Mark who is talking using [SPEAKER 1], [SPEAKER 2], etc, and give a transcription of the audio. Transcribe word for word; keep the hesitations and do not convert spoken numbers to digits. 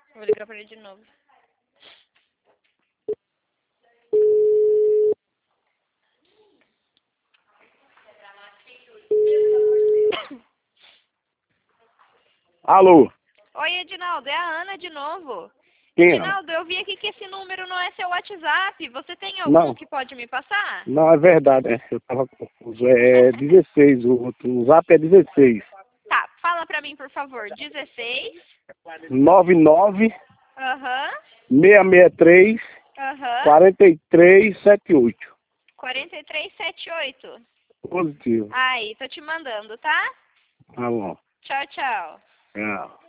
[SPEAKER 1] Vou ligar pra ele de novo.
[SPEAKER 2] Alô?
[SPEAKER 1] Oi, Edinaldo, é a Ana de novo.
[SPEAKER 2] Quem é?
[SPEAKER 1] Edinaldo, eu vi aqui que esse número não é seu WhatsApp. Você tem algum
[SPEAKER 2] Não.
[SPEAKER 1] que pode me passar?
[SPEAKER 2] Não, é verdade, é. Eu tava confuso. É dezesseis, o outro. O zap é dezesseis.
[SPEAKER 1] Tá, fala pra mim, por favor. dezesseis.
[SPEAKER 2] nove nove,
[SPEAKER 1] Aham.
[SPEAKER 2] seis seis três,
[SPEAKER 1] Aham.
[SPEAKER 2] quatro três sete oito.
[SPEAKER 1] quarenta e três setenta e oito.
[SPEAKER 2] Positivo.
[SPEAKER 1] Aí, tô te mandando, tá?
[SPEAKER 2] Tá bom.
[SPEAKER 1] Tchau, tchau.
[SPEAKER 2] Tchau.